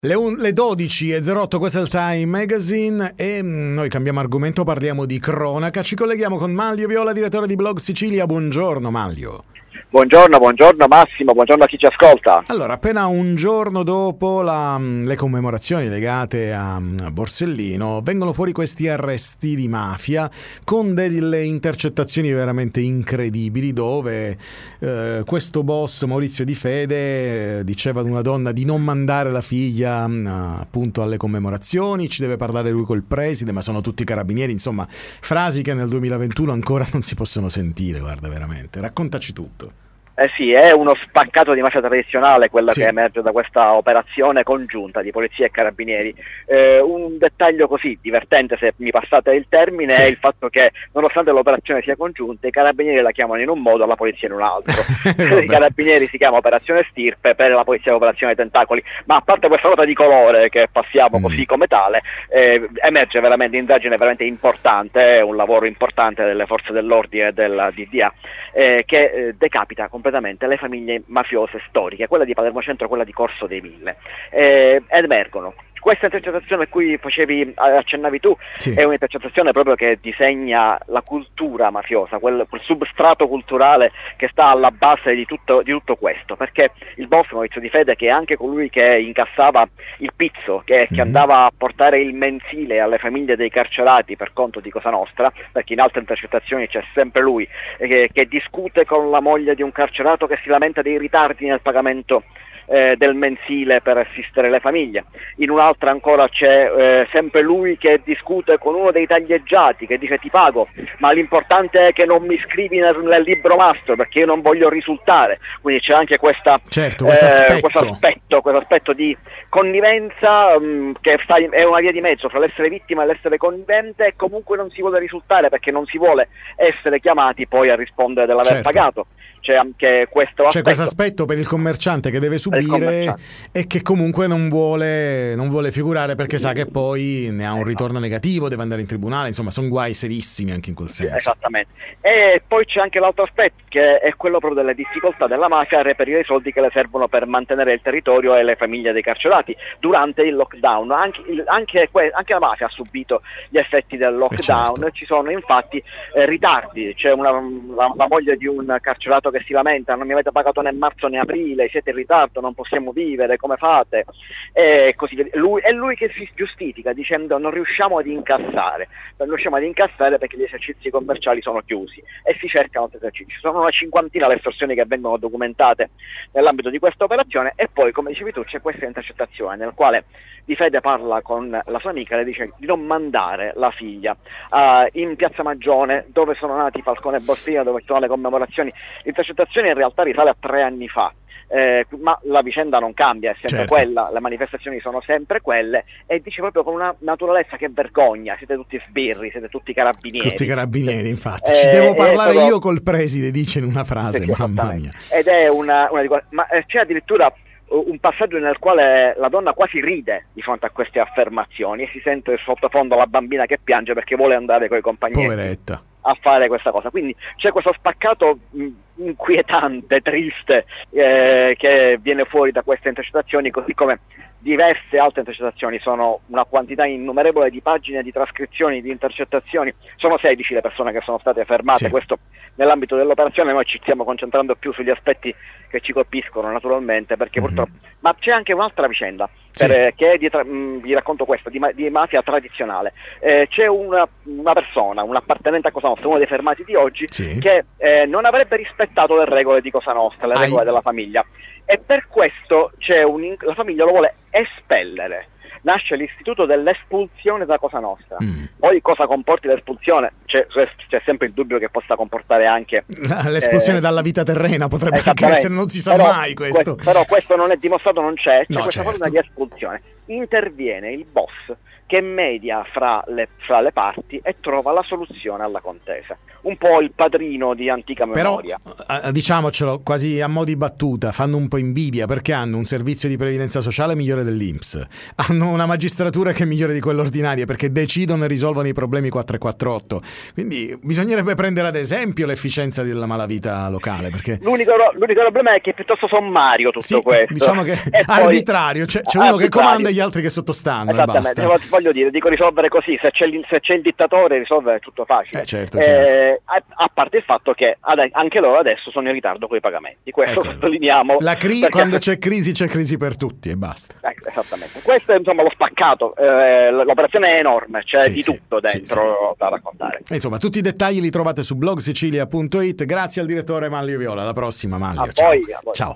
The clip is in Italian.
Le 12:08, questo è il Time Magazine e noi cambiamo argomento, parliamo di cronaca. Ci colleghiamo con Manlio Viola, direttore di Blog Sicilia. Buongiorno Manlio. Buongiorno Massimo, buongiorno a chi ci ascolta. Allora, appena un giorno dopo le commemorazioni legate a Borsellino, vengono fuori questi arresti di mafia con delle intercettazioni veramente incredibili, dove questo boss Maurizio Di Fede diceva ad una donna di non mandare la figlia appunto alle commemorazioni, ci deve parlare lui col preside, ma sono tutti carabinieri, insomma frasi che nel 2021 ancora non si possono sentire. Guarda, veramente, raccontaci tutto. Sì, è uno spaccato di mafia tradizionale quello Sì. che emerge da questa operazione congiunta di polizia e carabinieri. Un dettaglio così divertente, se mi passate il termine, Sì. è il fatto che nonostante l'operazione sia congiunta, i carabinieri la chiamano in un modo, la polizia in un altro. I carabinieri si chiama operazione Stirpe, per la polizia operazione Tentacoli, ma a parte questa nota di colore che passiamo così come tale, emerge veramente indagine veramente importante, un lavoro importante delle forze dell'ordine e della DDA, che decapita completamente le famiglie mafiose storiche, quella di Palermo Centro e quella di Corso dei Mille, ed emergono. Questa intercettazione a cui accennavi tu, Sì. è un'intercettazione proprio che disegna la cultura mafiosa, quel substrato culturale che sta alla base di tutto questo, perché il boss Maurizio Di Fede, che è anche colui che incassava il pizzo, che andava a portare il mensile alle famiglie dei carcerati per conto di Cosa Nostra, perché in altre intercettazioni c'è sempre lui, che discute con la moglie di un carcerato che si lamenta dei ritardi nel pagamento del mensile per assistere le famiglie. In un'altra ancora c'è sempre lui che discute con uno dei taglieggiati, che dice: ti pago, ma l'importante è che non mi scrivi nel libro mastro, perché io non voglio risultare. Quindi c'è anche questo aspetto di connivenza, che è una via di mezzo fra l'essere vittima e l'essere connivente, e comunque non si vuole risultare perché non si vuole essere chiamati poi a rispondere dell'aver pagato. C'è anche questo aspetto. C'è questo aspetto per il commerciante che deve subire e che comunque non vuole figurare, perché sa che poi ne ha un ritorno negativo, deve andare in tribunale, insomma sono guai serissimi anche in quel senso. Esattamente. E poi c'è anche l'altro aspetto, che è quello proprio delle difficoltà della mafia a reperire i soldi che le servono per mantenere il territorio e le famiglie dei carcerati durante il lockdown. Anche la mafia ha subito gli effetti del lockdown. Certo. Ci sono infatti ritardi. C'è la moglie di un carcerato che si lamenta: non mi avete pagato né marzo né aprile, siete in ritardo, non possiamo vivere, come fate? E così via. È lui che si giustifica dicendo: non riusciamo ad incassare perché gli esercizi commerciali sono chiusi, e si cercano altri esercizi. Sono una cinquantina le estorsioni che vengono documentate nell'ambito di questa operazione. E poi, come dicevi tu, c'è questa intercettazione nel quale Di Fede parla con la sua amica e le dice di non mandare la figlia in Piazza Magione, dove sono nati Falcone e Borsellino, dove ci sono le commemorazioni. L'intercettazione in realtà risale a 3 anni fa. Ma la vicenda non cambia, è sempre quella, le manifestazioni sono sempre quelle, e dice proprio con una naturalezza che vergogna: siete tutti sbirri, siete tutti carabinieri. Tutti carabinieri, infatti. Ci devo parlare io col preside, dice in una frase, mamma mia. Ed è ma c'è addirittura un passaggio nel quale la donna quasi ride di fronte a queste affermazioni, e si sente sottofondo la bambina che piange perché vuole andare coi compagni Poveretta. a fare questa cosa. Quindi c'è questo spaccato inquietante, triste, che viene fuori da queste intercettazioni, così come diverse altre intercettazioni. Sono una quantità innumerevole di pagine di trascrizioni, di intercettazioni. Sono 16 le persone che sono state fermate. Questo nell'ambito dell'operazione. Noi ci stiamo concentrando più sugli aspetti che ci colpiscono, naturalmente, perché purtroppo. Ma c'è anche un'altra vicenda, che è vi racconto questo, di mafia tradizionale. C'è una persona, un appartenente a Cosa Nostra, uno dei fermati di oggi, che non avrebbe rispettato le regole di Cosa Nostra, le regole della famiglia, e per questo la famiglia lo vuole espellere. Nasce l'istituto dell'espulsione da Cosa Nostra. Poi cosa comporti l'espulsione? C'è sempre il dubbio che possa comportare anche l'espulsione dalla vita terrena, potrebbe anche essere, non si sa mai questo. Però questo non è dimostrato, non c'è questa certo. forma di espulsione. Interviene il boss che media fra le parti e trova la soluzione alla contesa. Un po' il padrino di antica memoria. Però, diciamocelo quasi a mo' di battuta, fanno un po' invidia, perché hanno un servizio di previdenza sociale migliore dell'INPS, hanno una magistratura che è migliore di quella ordinaria, perché decidono e risolvono i problemi 448. Quindi bisognerebbe prendere ad esempio l'efficienza della malavita locale, perché l'unico problema è che è piuttosto sommario tutto questo. Diciamo che è arbitrario, c'è uno che comanda e gli altri che sottostanno. Esattamente, voglio dire, dico risolvere così, se c'è il dittatore risolvere è tutto facile. Certo, a parte il fatto che anche loro adesso sono in ritardo con i pagamenti, questo sottolineiamo. Quando c'è crisi per tutti e basta. Esattamente, questo è insomma lo spaccato, l'operazione è enorme, c'è di tutto dentro da raccontare. Insomma, tutti i dettagli li trovate su blogsicilia.it. Grazie al direttore Manlio Viola, alla prossima Manlio. A voi. Ciao.